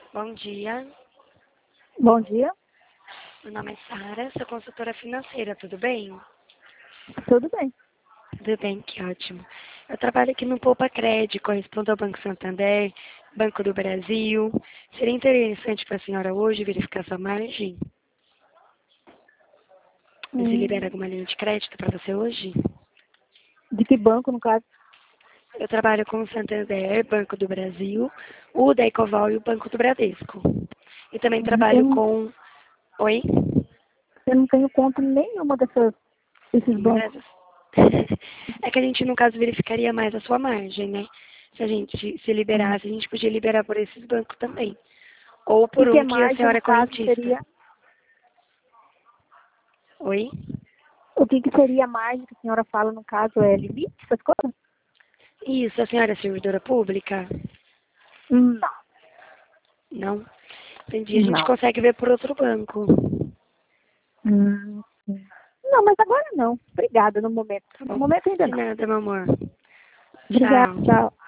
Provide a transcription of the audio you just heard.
Bom dia, Bom dia, meu nome é Sara, sou consultora financeira, tudo bem? tudo bem. Tudo bem, que ótimo. Eu trabalho aqui no Poupa Crédito, correspondo ao Banco Santander, Banco do Brasil. Seria interessante para a senhora hoje verificar sua margem? Você libera Hum, alguma linha de crédito para você hoje? de que banco, no caso? Eu trabalho com o Santander, Banco do Brasil, o da Ecoval e o Banco do Bradesco. E também Eu trabalho não, com... Oi? eu não tenho conta em nenhuma desses Nenhuma bancos. dessas. É que a gente, no caso, verificaria mais a sua margem, né? Se a gente se Hum. liberasse, a gente podia liberar por esses bancos também. Ou O que por que é um que a margem, senhora no é caso, correntista. seria... Oi? O que que seria a margem que a senhora fala, no caso, é limite, essas coisas? Isso, a senhora é servidora pública? Não, Não? Entendi. A gente não. consegue ver por outro banco. Hum, não, mas agora não. Obrigada no momento. Tá No bom? momento ainda De não. nada, meu amor. Obrigada, Tchau. tchau.